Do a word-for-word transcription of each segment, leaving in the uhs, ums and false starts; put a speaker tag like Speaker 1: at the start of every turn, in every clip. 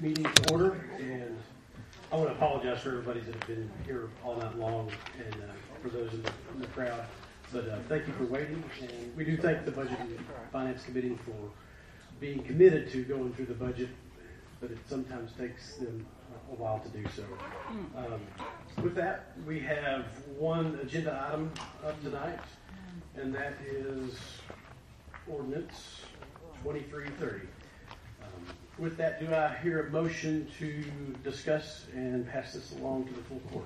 Speaker 1: meeting to order, and I want to apologize for everybody that have been here all night long, and uh, for those in the, in the crowd. But uh, thank you for waiting, and we do thank the Budget and Finance Committee for being committed to going through the budget, but it sometimes takes them a while to do so. Um, with that, we have one agenda item up tonight, and that is ordinance twenty-three thirty. Um, with that, do I hear a motion to discuss and pass this along to the full court?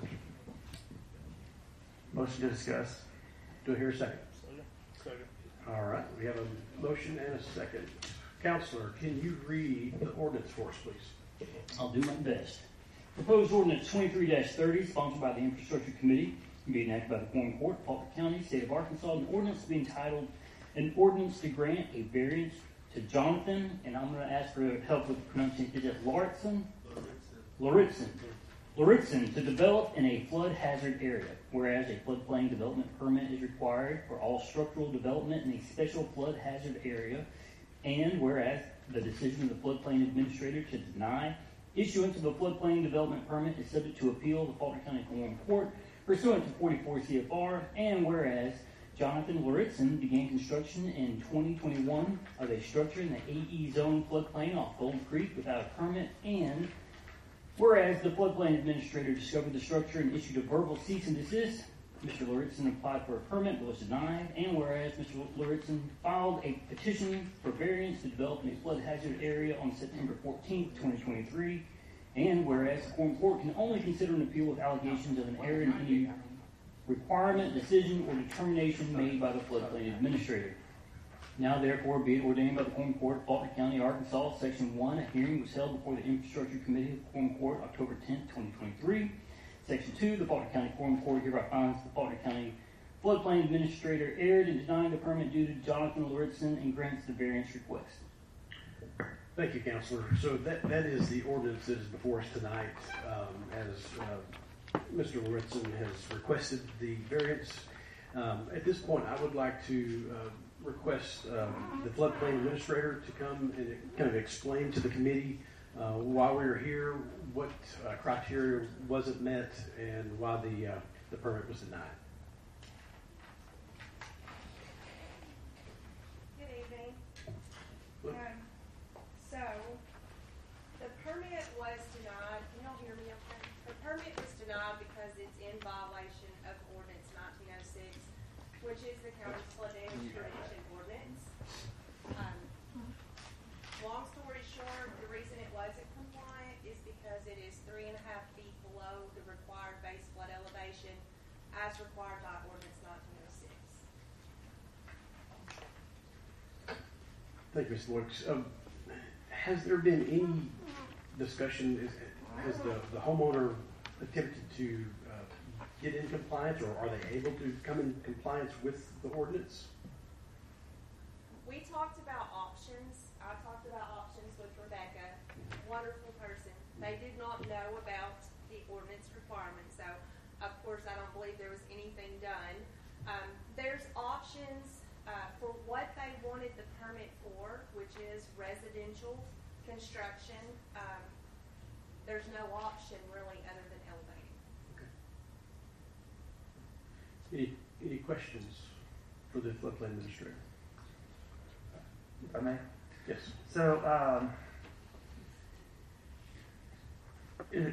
Speaker 2: Motion to discuss.
Speaker 1: Do I hear a second?
Speaker 3: Second.
Speaker 1: All right, we have a motion and a second. Counselor, can you read the ordinance for us, please?
Speaker 4: I'll do my best. Proposed ordinance twenty-three thirty, sponsored by the Infrastructure Committee, being enacted by the Quorum Court, Faulkner County, State of Arkansas. An ordinance being entitled, an ordinance to grant a variance to Jonathan, and I'm going to ask for help with pronouncing. Is it Lauritsen? Lauritsen. Lauritsen to develop in a flood hazard area, whereas a floodplain development permit is required for all structural development in a special flood hazard area, and whereas the decision of the floodplain administrator to deny issuance of a floodplain development permit is subject to appeal to the Faulkner County Quorum Court pursuant to forty-four C F R, and whereas Jonathan Lauritsen began construction in twenty twenty-one of a structure in the A E zone floodplain off Gold Creek without a permit, and whereas the floodplain administrator discovered the structure and issued a verbal cease and desist, Mister Lauritsen applied for a permit but was denied, and whereas Mister Lauritsen filed a petition for variance to develop in a flood hazard area on September fourteenth, twenty twenty-three, and whereas the Quorum Court can only consider an appeal with allegations of an error in any requirement, decision, or determination made by the floodplain administrator. Now, therefore, be it ordained by the Quorum Court, Faulkner County, Arkansas, Section one, a hearing was held before the Infrastructure Committee of the Quorum Court October tenth, twenty twenty-three. Section two, the Faulkner County Quorum Court hereby finds the Faulkner County Floodplain Administrator erred in denying the permit due to Jonathan Lauritsen and grants the variance request.
Speaker 1: Thank you, Counselor. So that, that is the ordinance that is before us tonight, um, as uh, Mister Lauritsen has requested the variance. Um, at this point, I would like to uh, request uh, the floodplain administrator to come and kind of explain to the committee uh, why we are here, what uh, criteria wasn't met, and why the uh, the permit was denied.
Speaker 5: Good evening. Um, so, the permit was denied. Can y'all hear me okay? The permit was denied because it's in violation of Ordinance nineteen oh six, which is the county's flood damage prevention ordinance. Um, long story short, the reason it wasn't compliant is because it is three and a half feet below the required base flood elevation as required by Ordinance nineteen oh six.
Speaker 1: Thank you, Mister Wilkes. Um, has there been any discussion? Is, has the, the homeowner attempted to uh, get in compliance, or are they able to come in compliance with the ordinance?
Speaker 5: We talked about options. I talked about options with Rebecca, wonderful person. They did not know about the ordinance requirements, so of course I don't believe there was anything done. Um, there's options uh, for what they wanted the permit for, which is residential construction. Um, there's no option really other than elevating.
Speaker 1: Okay. Any any questions for the floodplain administrator?
Speaker 2: If I may.
Speaker 1: Yes.
Speaker 2: So, um, it,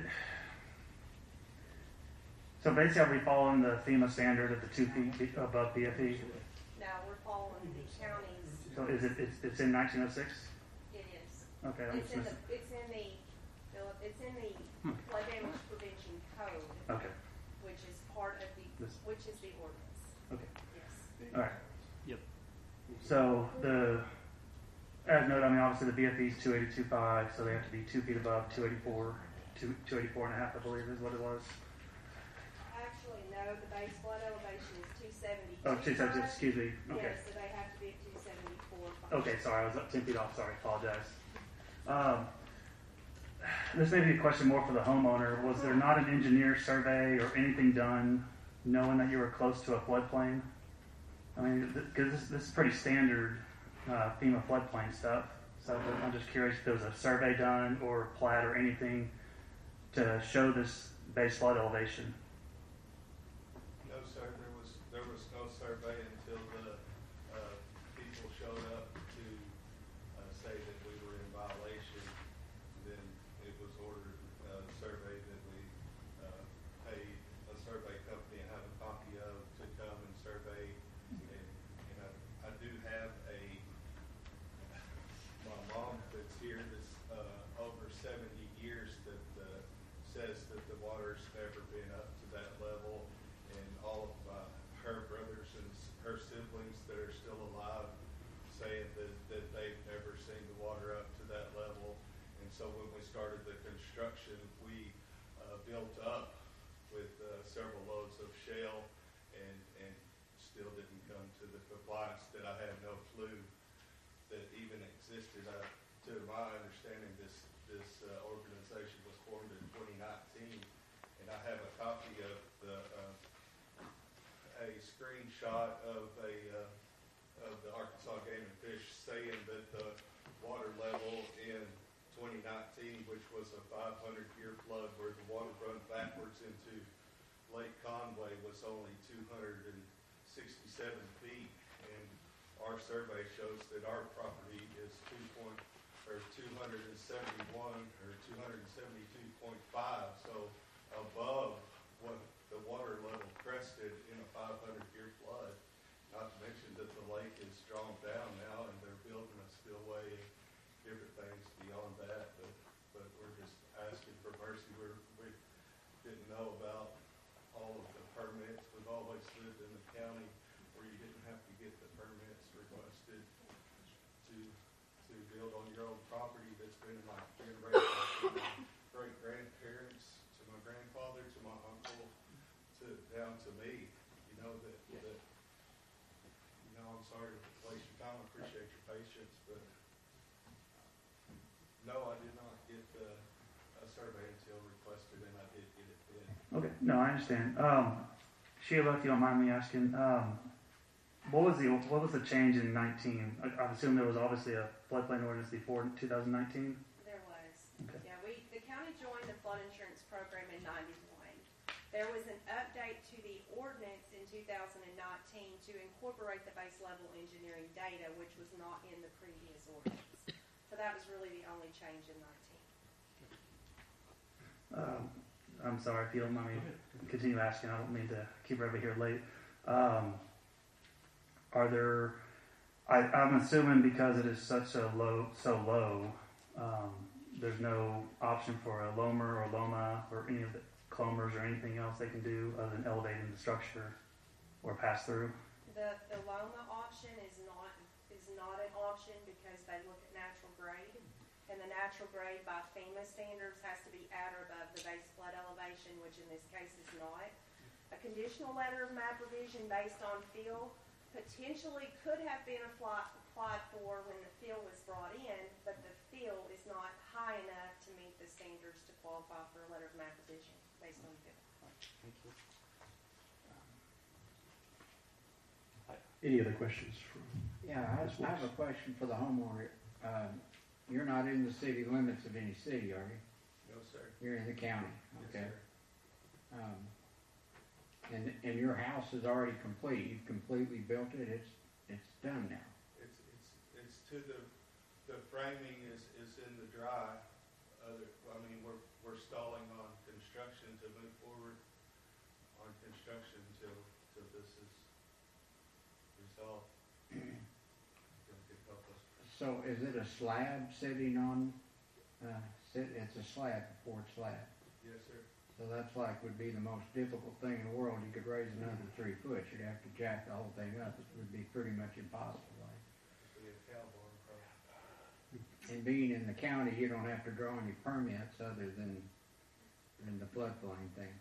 Speaker 2: so basically, are we following the FEMA standard of the two feet above B F E?
Speaker 5: No, we're following the county's.
Speaker 2: So, is it? It's, it's in nineteen oh six.
Speaker 5: It is.
Speaker 2: Okay. I'm
Speaker 5: It's
Speaker 2: just
Speaker 5: in the.
Speaker 2: missing.
Speaker 5: It's in the. Philip, It's in the
Speaker 2: Hmm.
Speaker 5: flood damage prevention code,
Speaker 2: Okay.
Speaker 5: which is part of the.
Speaker 2: This-
Speaker 5: Which is the ordinance.
Speaker 2: Okay.
Speaker 5: Yes.
Speaker 2: All right.
Speaker 4: Yep.
Speaker 2: So the as noted, I mean, obviously the B F E is two eighty-two point five, so they have to be two feet above two eighty-four, two, two eighty-four and a half, I believe, is what it was.
Speaker 5: Actually, no. The base flood elevation is two seventy-two.
Speaker 2: Oh, two seventy, excuse me. Okay.
Speaker 5: Yes, so they have to be at two seventy-four.
Speaker 2: Okay, sorry, I was up ten feet off. Sorry, apologize. Um, this may be a question more for the homeowner. Was there not an engineer survey or anything done knowing that you were close to a floodplain? I mean, because this, this is pretty standard uh, FEMA floodplain stuff. So I'm just curious if there was a survey done or plat or anything to show this base flood elevation.
Speaker 3: No, sir, there was, there was no survey until the, uh, people showed up to, uh, say that we were in violation. Then it was ordered, uh, survey that we, uh, paid a survey company I have a copy of to come and survey. And, you know, I do have a, my mom that's here that's, uh, over seventy years that, uh, says that the water's never been up to that level, and all of uh, her brothers and s- her siblings that are still alive saying that, that they've never seen the water up to that level. And so when we started the construction, we uh, built up with uh, several loads of shale and, and still didn't come to the compliance that I had no clue that even existed. Uh, to my understanding, this this uh, organization was formed in twenty nineteen, and I have a copy of the uh, a screenshot of a uh, of the Arkansas Game and Fish saying that the water level in twenty nineteen, which was a five hundred year flood where the water run backwards into Lake Conway, was only two hundred sixty-seven feet, and our survey shows that our property is two point or two hundred seventy-one or two hundred seventy-two point five, so above what the water level crested in a five hundred year flood. Not to mention that the lake is drawn down now and they're building a spillway and different things beyond that, but, but we're just asking for mercy. We're, we didn't know about all of the permits. We've always lived in the county where you didn't have to get the permits requested to to build on your own property that's been in my generation, to my great grandparents, to my grandfather, to my uncle, to down to me. You know that, that you know, I'm sorry to waste your time. I appreciate your patience, but no, I did not get uh, a survey until requested, and I did get it then.
Speaker 2: Okay, no, I understand. Um, Sheila, if you don't mind me asking, um, what was the what was the change in nineteen? I, I assume there was obviously a floodplain ordinance before two thousand nineteen.
Speaker 5: There was.
Speaker 2: Okay.
Speaker 5: Yeah, we, the county joined the flood insurance program in ninety-one. There was an update to the ordinance in two thousand nineteen to incorporate the base level engineering data, which was not in the previous ordinance. So that was really the only change in nineteen.
Speaker 2: Um, I'm sorry if you don't mind me continue asking. I don't mean to keep everybody here late. Um, are there? I, I'm assuming because it is such a low, so low, um, there's no option for a loamer or loma or any of the clomers or anything else they can do other than elevating the structure or pass through.
Speaker 5: The, the LOMA option is not, is not an option because they look at natural grade. And the natural grade by FEMA standards has to be at or above the base flood elevation, which in this case is not. A conditional letter of map revision based on fill potentially could have been applied, applied for when the fill was brought in, but the fill is not high enough to meet the standards to qualify for a letter of map revision based on fill.
Speaker 1: Thank you. Any other questions from?
Speaker 6: Yeah, I I have a question for the homeowner. Um, You're not in the city limits of any city, are you?
Speaker 3: No, sir.
Speaker 6: You're in the county,
Speaker 3: Yes,
Speaker 6: okay?
Speaker 3: sir.
Speaker 6: Um, And, and your house is already complete, you've completely built it, it's, it's done now.
Speaker 3: It's, it's, it's to the, the framing is, is in the dry. Other, I mean, we're, we're stalling on construction to move forward on construction till, till this is resolved. Gonna get help us.
Speaker 6: So is it a slab sitting on, uh, sit, it's a slab, a poured slab?
Speaker 3: Yes, sir.
Speaker 6: So that's like would be the most difficult thing in the world, you could raise another three foot, you'd have to jack the whole thing up, it would be pretty much impossible, like.
Speaker 3: Be a cowboy, probably.
Speaker 6: And being in the county, you don't have to draw any permits other than, than the floodplain thing.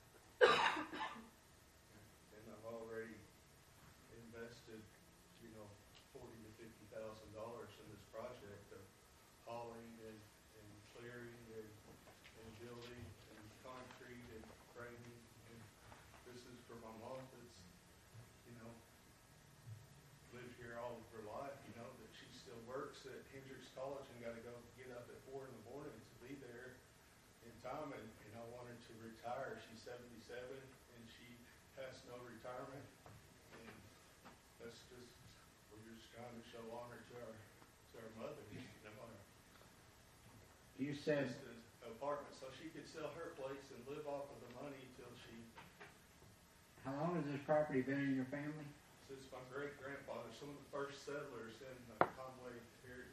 Speaker 3: And I've already invested, you know, forty to fifty thousand dollars in this project of hauling and, and clearing and, and building and concrete and framing. And this is for my mom that's, you know, lived here all of her life, you know, that she still works at Hendrix College and got to go get up at four in the morning to be there in time, and, and I wanted to retire. She's seventy-seven, and she has no retirement, and that's just, we're just trying to show honor to our, to our mother, you know, our,
Speaker 6: You said,
Speaker 3: just an apartment, so she could sell her place and live off of the money till she,
Speaker 6: how long has this property been in your family?
Speaker 3: since my great-grandfather, some of the first settlers in the Conway area.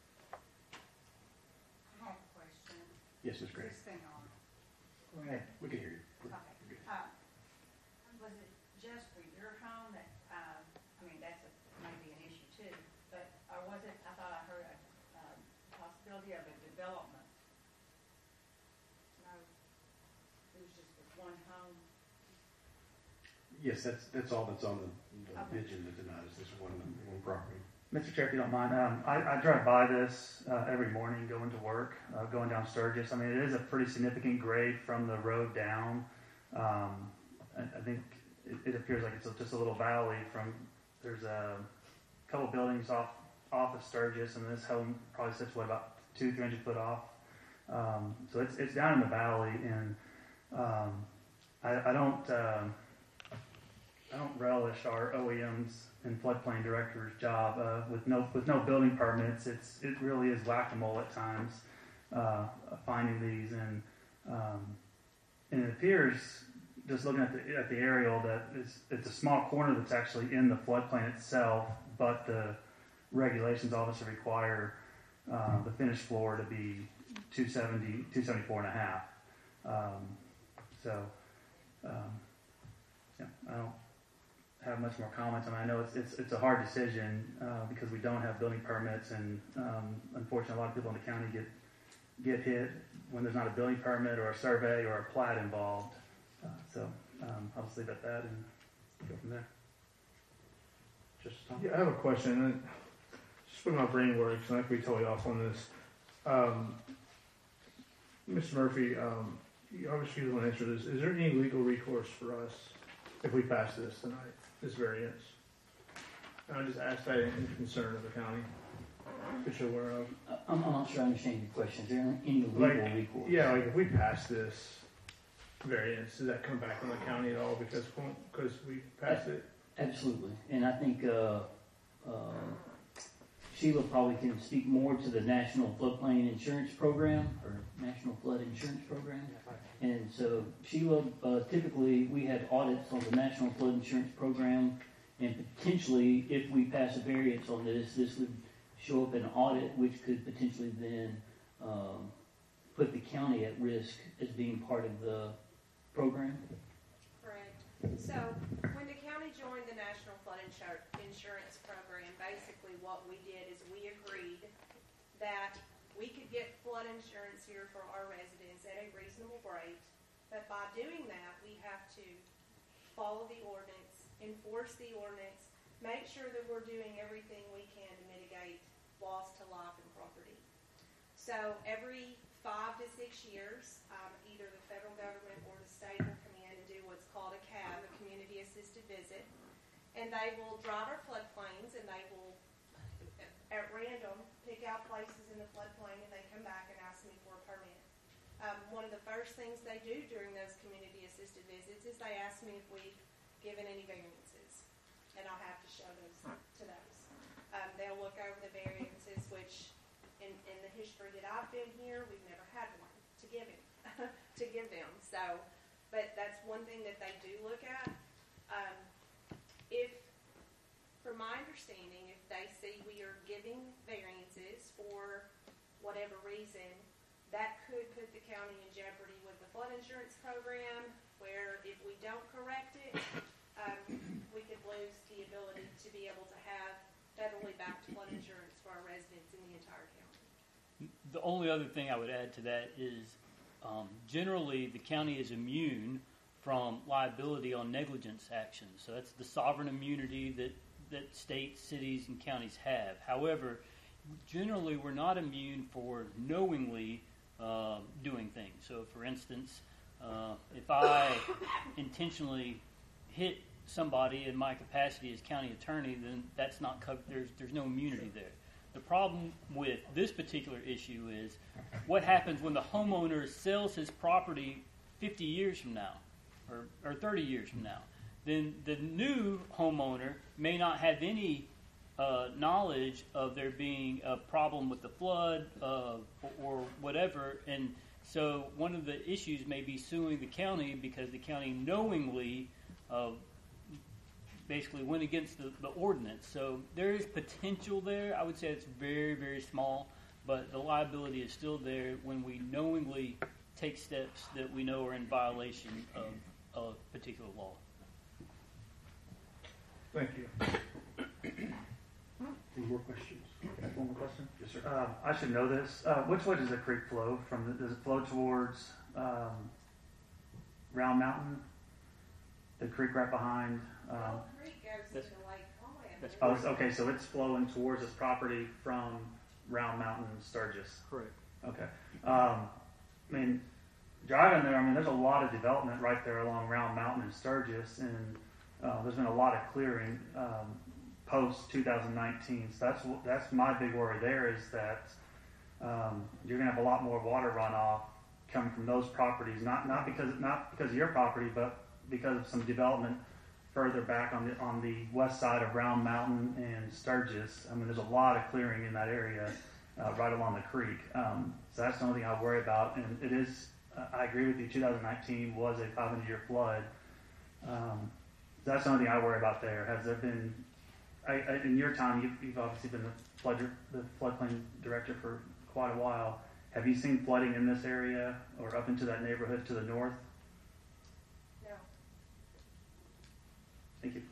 Speaker 7: I have a question.
Speaker 1: Yes, Miz
Speaker 7: Is
Speaker 1: Grant.
Speaker 7: this thing on?
Speaker 6: Go ahead.
Speaker 1: We can hear you. We're-
Speaker 7: Okay.
Speaker 1: we're good.
Speaker 7: Uh, Was it just for your home that, um, I mean, that's a, maybe an issue too, but, or was it, I thought I heard a, um, possibility of a development? No, it was just this one home.
Speaker 1: Yes, that's, that's all that's on the,
Speaker 7: Okay.
Speaker 1: the agenda tonight, is this one, one property.
Speaker 2: Mister Chair, if you don't mind, um, I, I drive by this uh, every morning going to work, uh, going down Sturgis. I mean, it is a pretty significant grade from the road down. Um, I, I think it, it appears like it's a, just a little valley from. There's a couple buildings off off of Sturgis, and this home probably sits what about two, three hundred foot off. Um, so it's it's down in the valley, and um, I, I don't. Um, I don't relish our O E Ms and floodplain director's job uh, with no with no building permits. It's it really is whack-a-mole at times uh, finding these, and um, and it appears just looking at the at the aerial that it's it's a small corner that's actually in the floodplain itself, but the regulations obviously require uh, the finished floor to be two seventy, two seventy-four and a half. Um, so um, yeah, I don't have much more comments. I mean, I know it's it's, it's a hard decision uh, because we don't have building permits, and um, unfortunately, a lot of people in the county get get hit when there's not a building permit or a survey or a plat involved. Uh, so um, I'll just leave it at that and go from there.
Speaker 1: Just Tom?
Speaker 8: Yeah, I have a question. And just when my brain works, and I could be totally off on this. Um, Mister Murphy, um, you obviously don't answer this. Is there any legal recourse for us if we pass this tonight, this variance? And I just asked that in concern of the county, that you're aware of.
Speaker 4: I- I'm, I'm not sure I understand your question. Is there any legal
Speaker 8: Like,
Speaker 4: recourse?
Speaker 8: yeah, like if we pass this variance, does that come back on the county at all because because we passed it?
Speaker 4: Absolutely. And I think uh, uh, Sheila probably can speak more to the National Floodplain Insurance Program or National Flood Insurance Program. And so Sheila, uh, typically we have audits on the National Flood Insurance Program, and potentially if we pass a variance on this, this would show up in an audit, which could potentially then um, put the county at risk as being part of the program.
Speaker 5: Correct. So when the county joined the National Flood Insur- Insurance Program, basically what we did is we agreed that we could get flood insurance here for our residents at a reasonable rate, but by doing that, we have to follow the ordinance, enforce the ordinance, make sure that we're doing everything we can to mitigate loss to life and property. So every five to six years, um, either the federal government or the state will come in and do what's called a C A V, a community assisted visit, and they will drive our floodplains, and they will, at random, pick out places in the floodplain, and they come back and ask me for a permit. Um, one of the first things they do during those community assisted visits is they ask me if we've given any variances, and I'll have to show those to those. Um, they'll look over the variances, which in, in the history that I've been here, we've never had one to give him, to give them. So, but that's one thing that they do look at. Um, if, from my understanding, if they see we are giving variances for whatever reason, that could put the county in jeopardy with the flood insurance program, where if we don't correct it, um, we could lose the ability to be able to have federally backed flood insurance for our residents in the entire county.
Speaker 4: The only other thing I would add to that is um, generally the county is immune from liability on negligence actions. So that's the sovereign immunity that, that states, cities, and counties have. However, generally we're not immune for knowingly uh, doing things. So for instance, uh, if I intentionally hit somebody in my capacity as county attorney, then that's not covered. There's, there's no immunity there. The problem with this particular issue is what happens when the homeowner sells his property fifty years from now or, or thirty years from now. Then the new homeowner may not have any uh, knowledge of there being a problem with the flood uh, or, or whatever. And so one of the issues may be suing the county because the county knowingly uh, basically went against the, the ordinance. So there is potential there. I would say it's very, very small, but the liability is still there when we knowingly take steps that we know are in violation of a particular law.
Speaker 8: Thank you.
Speaker 1: Any more questions?
Speaker 2: One more question.
Speaker 1: Yes, sir.
Speaker 2: Uh, I should know this. Uh, which way does the creek flow from? The, does it flow towards um, Round Mountain? The creek right behind. Um,
Speaker 5: Well, Creek goes
Speaker 4: that's-
Speaker 5: into Lake Conway. I
Speaker 4: that's
Speaker 2: oh,
Speaker 5: believe.
Speaker 2: it's, okay. So it's flowing towards this property from Round Mountain, Sturgis.
Speaker 4: Correct.
Speaker 2: Okay. Um, I mean, driving there, I mean, there's a lot of development right there along Round Mountain and Sturgis, and uh, there's been a lot of clearing um, post two thousand nineteen. So that's that's my big worry there is that um, you're going to have a lot more water runoff coming from those properties, not not because not because of your property, but because of some development further back on the on the west side of Round Mountain and Sturgis. I mean, there's a lot of clearing in that area uh, right along the creek. Um, so that's the only thing I worry about, and it is. Uh, I agree with you. two thousand nineteen was a five hundred year flood. Um, so that's the only thing I worry about there. Has there been, I, I, in your time, you've, you've obviously been the flood the floodplain director for quite a while. Have you seen flooding in this area or up into that neighborhood to the north?
Speaker 5: No.
Speaker 2: Thank you.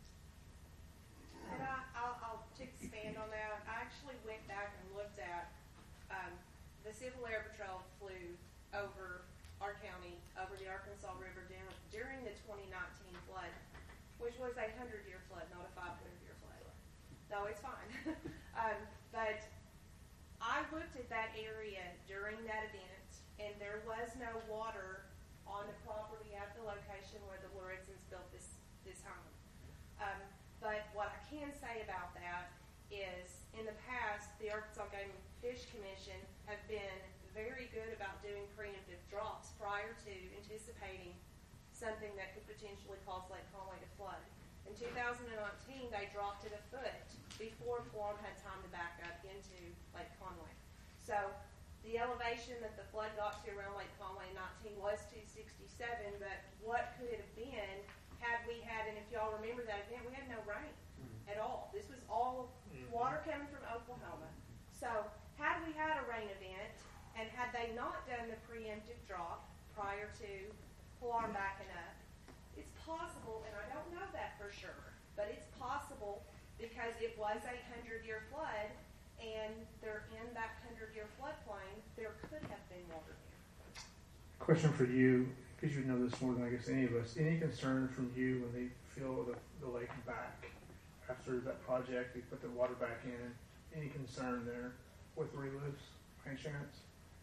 Speaker 5: And I, I'll, I'll to expand on that. I actually went back and looked at, um, the Civil Air Patrol flew over our county, over the Arkansas River during, during the twenty nineteen flood, which was a hundred year flood, not a five hundred year flood. No, it's fine. um, but I looked at that area during that event, and there was no water on the property at the location where the Lorenzens built this, this home. Um, but what I can say about that is, in the past, the Arkansas Game and Fish Commission have been very good about doing preemptive drops prior to anticipating something that could potentially cause Lake Conway to flood. In two thousand nineteen, they dropped it a foot before Florham had time to back up into Lake Conway. So the elevation that the flood got to around Lake Conway in nineteen was two sixty-seven, but what could it have been had we had, and if y'all remember that event, we had no rain at all. This was all water coming from Oklahoma. So had we had a rain event, and had they not done the preemptive drop prior to Florham backing up, it's possible, and I don't know that for sure, but it's possible because it was a hundred-year flood, and they're in that hundred-year floodplain, there could have been water there.
Speaker 8: Question for you, because you know this more than I guess any of us. Any concern from you when they fill the, the lake back after that project? They put the water back in. Any concern there with relives by any chance?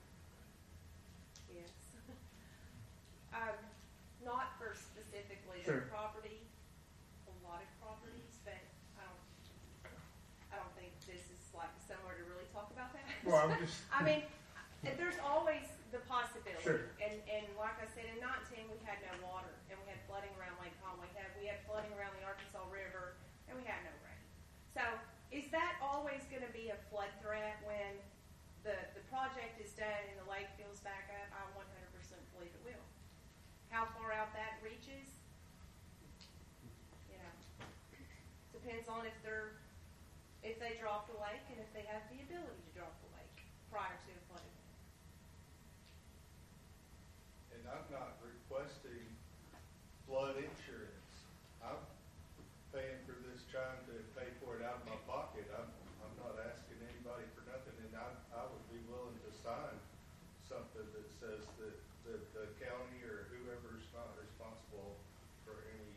Speaker 5: Yes. um, not for specifically
Speaker 8: Sure.
Speaker 5: their property, a lot of properties, but I don't, I don't think this is like somewhere to really talk about that.
Speaker 8: Well, I'm just.
Speaker 5: I mean, there's always the possibility.
Speaker 8: Sure.
Speaker 5: And and like I said, in nineteen we had no water, and we had flooding around Lake Conway. We had, we had flooding around the Arkansas River, and we had no rain. So is that always going to be a flood threat when the the project is done and the lake fills back up? I one hundred percent believe it will. How far out that reaches, you know, depends on if they're if they drop the lake and if they have the ability to drop the lake prior to a flood event.
Speaker 3: And I'm not requesting flood insurance. I'm paying for this, trying to pay for it out of my pocket. I'm, I'm not asking anybody for nothing, and I, I would be willing to sign something that says that, that the county or whoever's not responsible for any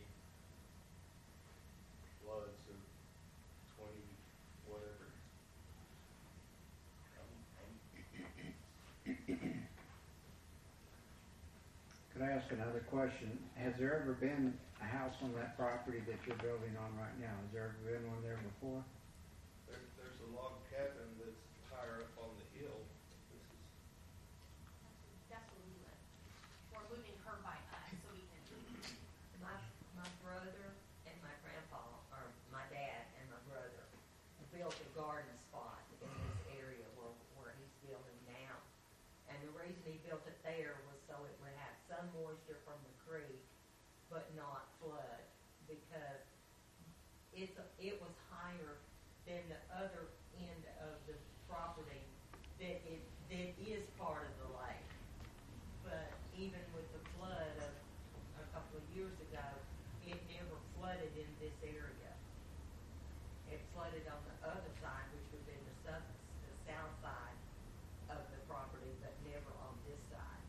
Speaker 3: floods of twenty, whatever. I'm, I'm
Speaker 6: Could I ask another question? Has there ever been a house on that property that you're building on right now? Has there ever been one there before?
Speaker 3: There, there's a the log cabin that's higher up on the hill. This is,
Speaker 9: That's where we live. We're moving her by us, so we can.
Speaker 10: My, my brother and my grandpa, or my dad and my brother, built a garden spot in this area where, where he's building now. And the reason he built it there was so it would have some moisture from the creek, but not flood, because it's, a- it was higher than the other end of the property that it, that is part of the lake. But even with the flood of a couple of years ago, it never flooded in this area. It flooded on the other side, which would be the south, the south side of the property, but never on this side.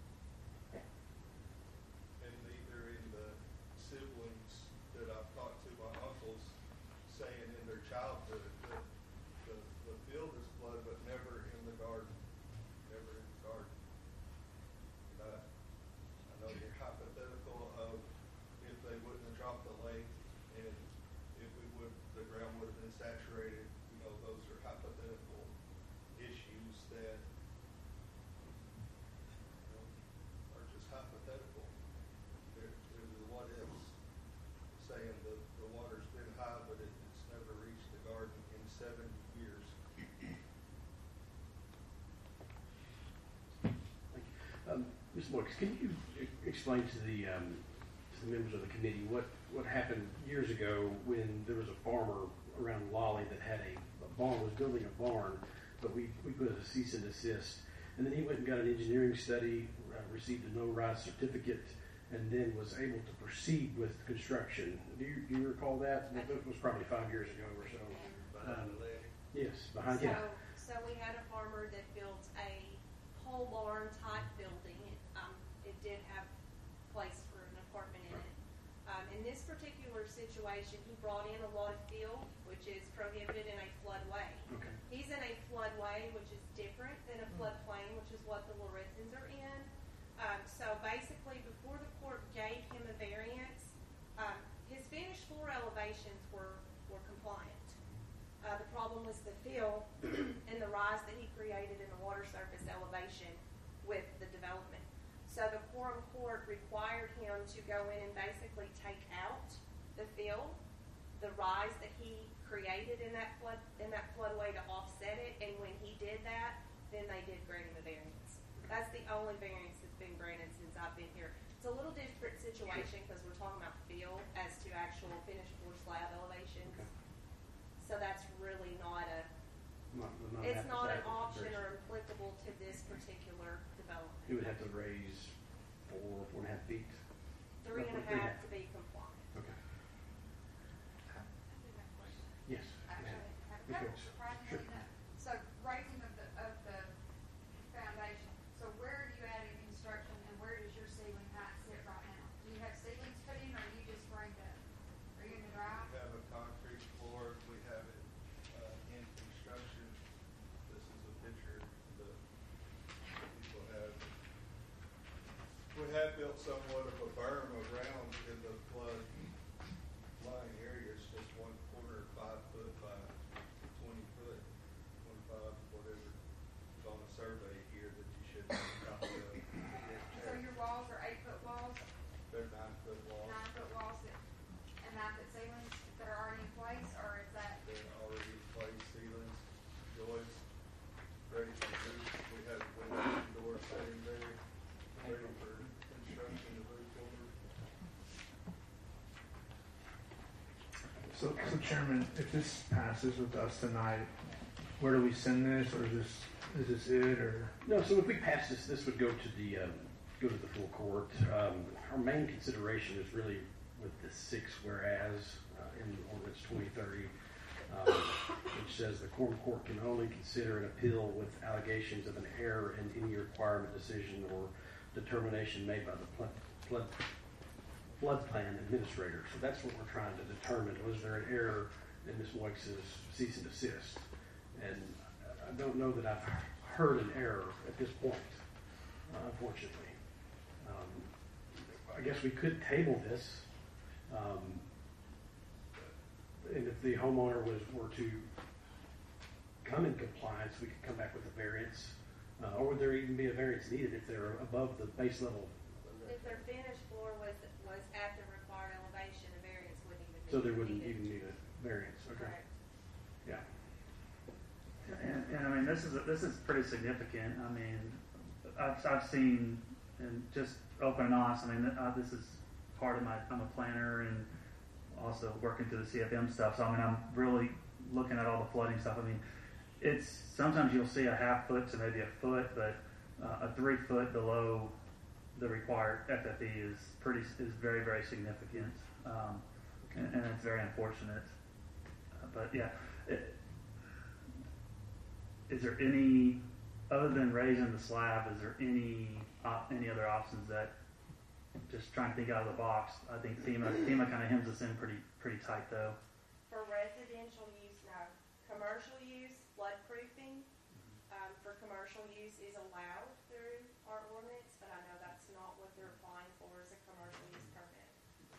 Speaker 3: and neither in the siblings that I've talked to, my uncles saying in their childhood that the, the field is flooded, but never in the garden, never in the garden. And I, I know you're hypothetical of if they wouldn't have dropped the lake and if we would, the ground would have been saturated, you know, those are hypothetical issues that, you know, are just hypothetical. There, there's a what ifs, saying the, the water's been high, but it, it's never reached the garden in seventy years.
Speaker 1: Um, Miz Boyks, can you e- explain to the, um, to the members of the committee what, what happened years ago when there was a farmer around Lolly that had a, a barn, was building a barn, but we, we put a cease and desist, and then he went and got an engineering study, uh, received a no-rise certificate, and then was able to proceed with construction. Do you, do you recall that? That was probably five years ago or so.
Speaker 3: Behind the lake.
Speaker 1: Yes, behind,
Speaker 5: So,
Speaker 1: yeah.
Speaker 5: so we had a farmer that built a pole barn type building. It, um, it did have place for an apartment in it. Um, in this particular situation, he brought in a lot of fill, which is prohibited in a floodway.
Speaker 1: Okay.
Speaker 5: He's in a floodway, which is different than a floodplain, which is what the Lorenzens are in. Um, so basically, before the court gave him a variance, um, his finished floor elevations were, were compliant. Uh, the problem was the fill and the rise that he created in the water surface elevation with the development. So the quorum court required him to go in and basically take out the fill, the rise that he created in that flood in that floodway to offset it, and when he did that, then they did grant him a variance. That's the only variance that's been granted since I've been here. It's a little different situation because we're talking about fill as to actual finished floor slab elevations.
Speaker 1: Okay.
Speaker 5: So that's really not a,
Speaker 1: Not, not
Speaker 5: it's
Speaker 1: apples
Speaker 5: not
Speaker 1: to
Speaker 5: an
Speaker 1: apples
Speaker 5: option
Speaker 1: comparison.
Speaker 5: or applicable to this particular development.
Speaker 1: He would have to raise four, four and a half feet.
Speaker 5: Three and a
Speaker 1: Three and a
Speaker 5: half
Speaker 1: half.
Speaker 5: to be compliant.
Speaker 1: Okay.
Speaker 7: I do have a question.
Speaker 1: Yes.
Speaker 7: Actually, I have a
Speaker 1: Okay.
Speaker 7: couple, surprisingly
Speaker 1: Sure.
Speaker 7: enough. So raising of the, of the foundation, so where are you at in construction and where does your ceiling height sit right now? Do you have ceilings put in or are you just framed up? Are you in the drive?
Speaker 3: We have a concrete floor, we have it, uh, in construction. This is a picture that people have. We have built somewhat of a berm around in the flood line area. It's just one corner, five foot by twenty foot, twenty-five, whatever, is on a survey here that you should have a copy of.
Speaker 7: So your walls are eight foot walls,
Speaker 3: They're nine foot walls.
Speaker 7: nine foot walls that, and nine foot ceilings that are already in place, or is that?
Speaker 3: They're already in place, ceilings, joists, ready for roof. We have windows and doors sitting there, ready for construction to move forward.
Speaker 8: So, so Chairman, if this passes with us tonight, where do we send this, or is this, is this it, or?
Speaker 1: No, so if we pass this, this would go to the, um, go to the full court. Um, our main consideration is really with the six whereas, uh, in ordinance twenty thirty, um, which says the quorum court can only consider an appeal with allegations of an error in any requirement decision or determination made by the flood, flood, flood plan administrator. So that's what we're trying to determine. Was there an error in Miz Boyks' cease and desist? And I don't know that I've heard an error at this point, uh, unfortunately. Um, I guess we could table this, um, and if the homeowner was were to come in compliance, we could come back with a variance. Uh, or would there even be a variance needed if they're above the base level?
Speaker 5: If their finished floor was, was at the required elevation, a variance wouldn't even be
Speaker 1: So there wouldn't
Speaker 5: needed.
Speaker 1: even need a variance, okay?
Speaker 5: Correct.
Speaker 1: Yeah.
Speaker 2: And, and I mean, this is, this is pretty significant. I mean, I've, I've seen, and just open and honest, I mean, uh, this is part of my, I'm a planner and also working through the C F M stuff. So, I mean, I'm really looking at all the flooding stuff. I mean, it's, sometimes you'll see a half foot to maybe a foot, but uh, a three foot below the required F F E is pretty, is very, very significant. Um, and, and it's very unfortunate. Uh, but yeah, it, is there any, other than raising the slab, is there any op, any other options that, just trying to think out of the box? I think FEMA FEMA kind of hems us in pretty pretty tight though.
Speaker 5: For residential use, no. Commercial use, floodproofing, um, for commercial use is allowed through our ordinance, but I know that's not what they're applying for as a commercial use permit.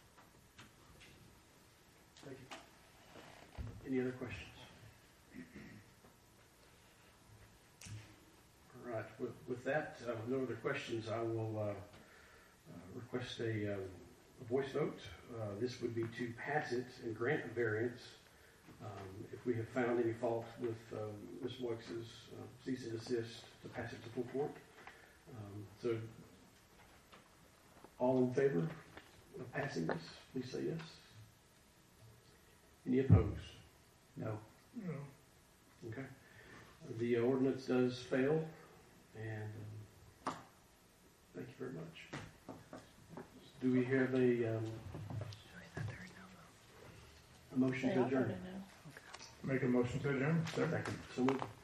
Speaker 1: Thank you. Any other questions? All right. With, with that, uh, no other questions. I will uh, uh, request a, um, a voice vote. Uh, this would be to pass it and grant a variance um, if we have found any fault with um, Miz Moix's uh, cease and desist to pass it to full court. Um, so, all in favor of passing this, please say yes. Any opposed?
Speaker 2: No.
Speaker 8: No.
Speaker 1: Okay. The ordinance does fail, and um, thank you very much. Do we have a, um, a motion to adjourn?
Speaker 8: Make a motion to adjourn. Second.
Speaker 1: So moved.